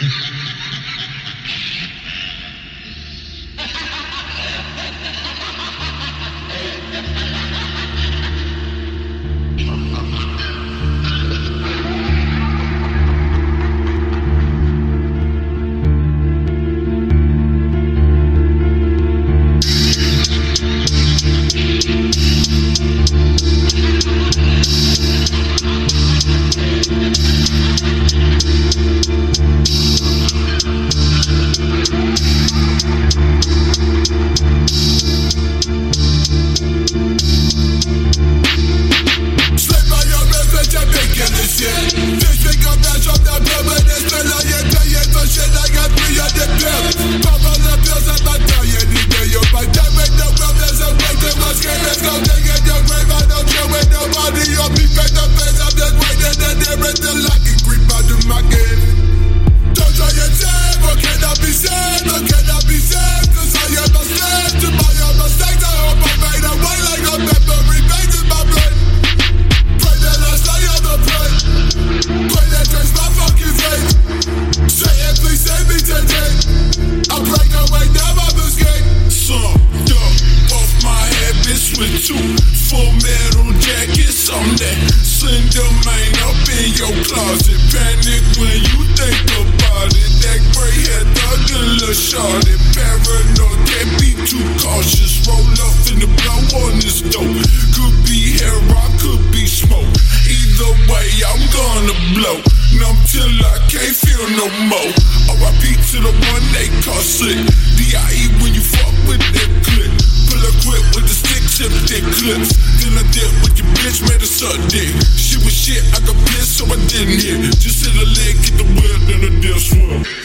Closet panic when you think about it. That gray hair thug and little shorty. Paranoid, can't be too cautious. Roll up in the blow on this dope. Could be hair, I could be smoke. Either way, I'm gonna blow. Numb till I can't feel no more. R.I.P. to the one they call slick. D.I.E. when you fuck with that clip. Pull a grip with the stick, tip thick clips. Then I dip with your bitch, made her suck dick. She was shit, I could piss, so I didn't hit. Just hit a leg, get the wheel, then a deal swirl.